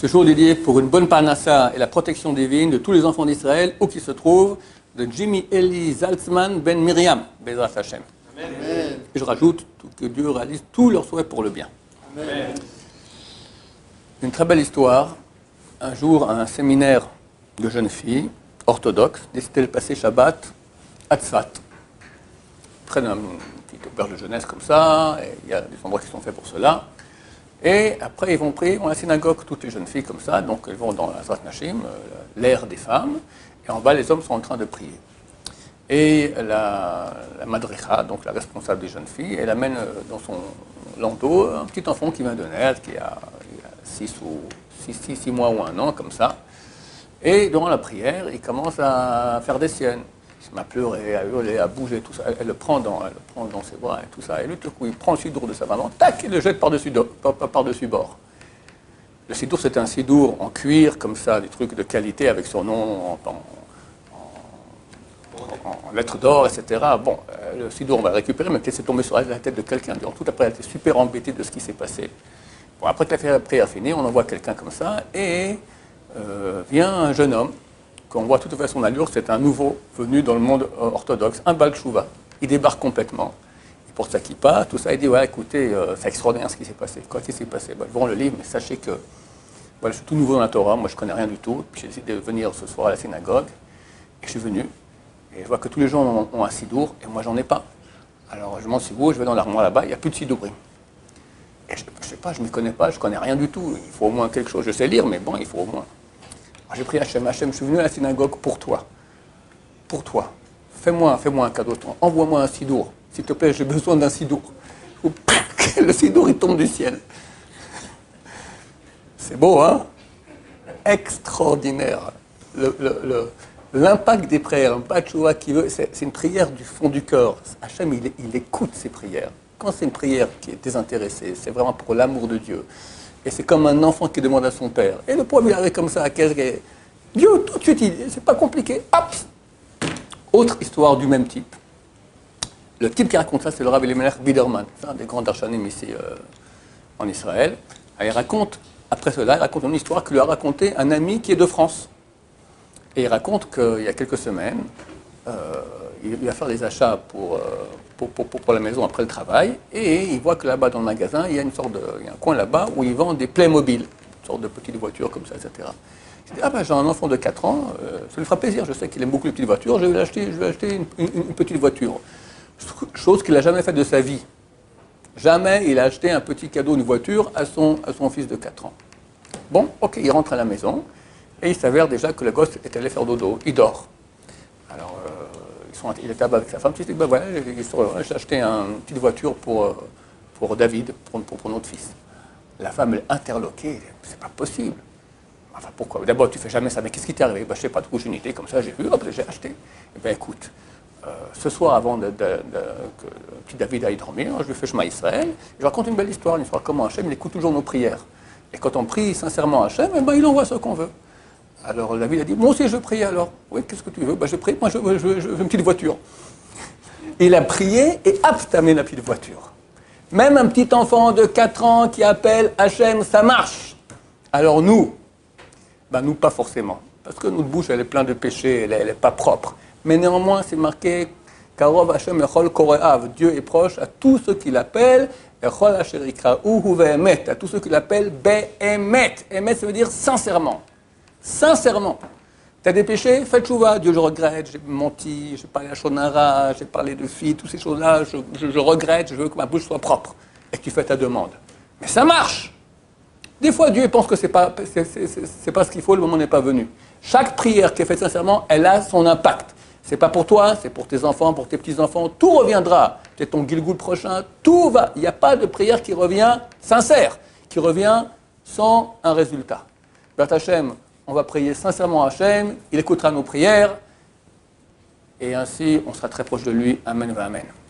ce jour dédié pour une bonne parnassa et la protection divine de tous les enfants d'Israël, où qu'ils se trouvent, de Jimmy Eli Zaltzman ben Miriam, Bezrat Hashem. Amen. Et je rajoute que Dieu réalise tous leurs souhaits pour le bien. Amen. Une très belle histoire. Un jour, un séminaire de jeunes filles orthodoxes décidait de passer Shabbat à Tzfat, près d'une petite auberge de jeunesse comme ça, et il y a des endroits qui sont faits pour cela. Et après, ils vont prier dans la synagogue, toutes les jeunes filles comme ça, donc elles vont dans la Zrat Nashim, l'aire des femmes, et en bas, les hommes sont en train de prier. Et la madricha, donc la responsable des jeunes filles, elle amène dans son landau un petit enfant qui vient de naître, qui a 6 mois ou 1 an, comme ça. Et durant la prière, il commence à faire des siennes. Il se met à pleurer, à hurler, à bouger, tout ça. Elle le prend dans ses bras et tout ça. Et lui, tout coup, il prend le sidour de sa maman, tac, et le jette par-dessus bord. Le sidour, c'était un sidour en cuir, comme ça, des trucs de qualité, avec son nom en lettres d'or, etc. Bon, le sidour, on va le récupérer, mais peut-être c'est tombé sur la tête de quelqu'un. En tout, après, elle était super embêtée de ce qui s'est passé. Bon, après que la prière finie, on envoie quelqu'un comme ça, et vient un jeune homme, qu'on voit tout à fait son allure, c'est un nouveau venu dans le monde orthodoxe, un Baal Tshuva. Il débarque complètement. Il porte sa kippa, tout ça, il dit, ouais, écoutez, c'est extraordinaire ce qui s'est passé. Quoi qui s'est passé? Je vous rends le livre, mais sachez que voilà, je suis tout nouveau dans la Torah, moi je ne connais rien du tout, puis j'ai décidé de venir ce soir à la synagogue, et je suis venu, et je vois que tous les gens ont un sidour, et moi j'en ai pas. Alors je monte si vous, je vais dans l'armoire là-bas, il n'y a plus de sidourim. Et je ne sais pas, je ne m'y connais pas, je ne connais rien du tout. Il faut au moins quelque chose. Je sais lire, mais bon, il faut au moins. J'ai pris Hachem, je suis venu à la synagogue pour toi. Pour toi. Fais-moi un cadeau. Envoie-moi un sidour. S'il te plaît, j'ai besoin d'un sidour. Le sidour, il tombe du ciel. C'est beau, hein? Extraordinaire. L'impact des prières, un Bachoua qui veut, c'est une prière du fond du cœur. Hachem, il écoute ses prières. Quand c'est une prière qui est désintéressée, c'est vraiment pour l'amour de Dieu. Et c'est comme un enfant qui demande à son père. Et le pauvre, il arrive comme ça à Dieu, tout de suite, c'est pas compliqué. Hop! Autre histoire du même type. Le type qui raconte ça, c'est le Rav Elimelech Biderman. C'est un des grands darshanim ici en Israël. Et après cela, il raconte une histoire que lui a raconté un ami qui est de France. Et il raconte qu'il y a quelques semaines, il va faire des achats pour la maison après le travail, et il voit que là-bas dans le magasin, il y a un coin là-bas où ils vendent des Playmobil, une sorte de petites voitures comme ça, etc. Il dit, j'ai un enfant de 4 ans, ça lui fera plaisir, je sais qu'il aime beaucoup les petites voitures, je vais acheter une petite voiture. Chose qu'il n'a jamais faite de sa vie. Jamais il a acheté un petit cadeau, une voiture, à son fils de 4 ans. Bon, ok, il rentre à la maison, et il s'avère déjà que le gosse est allé faire dodo, il dort. Alors, il était avec sa femme, il dit, voilà, j'ai acheté une petite voiture pour David, pour notre fils. La femme est interloquée, c'est pas possible. Enfin, pourquoi? D'abord, tu fais jamais ça, mais qu'est-ce qui t'est arrivé? Je sais pas, de coup, j'ai une idée, comme ça, j'ai vu, hop, j'ai acheté. Eh bien, écoute, ce soir, avant que petit David aille dormir, je lui fais Shema Israël, je raconte une belle histoire, comment Hachem, il écoute toujours nos prières. Et quand on prie sincèrement Hachem, eh ben, il envoie ce qu'on veut. Alors David a dit, moi aussi je prie alors. Oui, qu'est-ce que tu veux? Je prie, moi je veux une petite voiture. Il a prié et hop, t'as amené la petite voiture. Même un petit enfant de 4 ans qui appelle Hachem, ça marche. Alors nous, nous pas forcément. Parce que notre bouche, elle est pleine de péchés, elle n'est pas propre. Mais néanmoins, c'est marqué, Karov Hachem Echol Koreav. Dieu est proche à tous ceux qui l'appellent, Echol Asherikra Uhu Ve'emet, à tous ceux qui l'appellent Be'emet. Emet, ça veut dire sincèrement. Sincèrement, tu as des péchés, fais tchouva. Dieu, je regrette, j'ai menti, j'ai parlé à Shonara, j'ai parlé de filles, toutes ces choses-là, je regrette, je veux que ma bouche soit propre. Et que tu fais ta demande. Mais ça marche. Des fois, Dieu pense que c'est pas ce qu'il faut, le moment n'est pas venu. Chaque prière qui est faite sincèrement, elle a son impact. C'est pas pour toi, c'est pour tes enfants, pour tes petits-enfants, tout reviendra. C'est ton Gilgoul prochain, tout va. Il n'y a pas de prière qui revient sincère, qui revient sans un résultat. Bert Hachem, on va prier sincèrement à Hachem, il écoutera nos prières, et ainsi on sera très proche de lui. Amen, amen.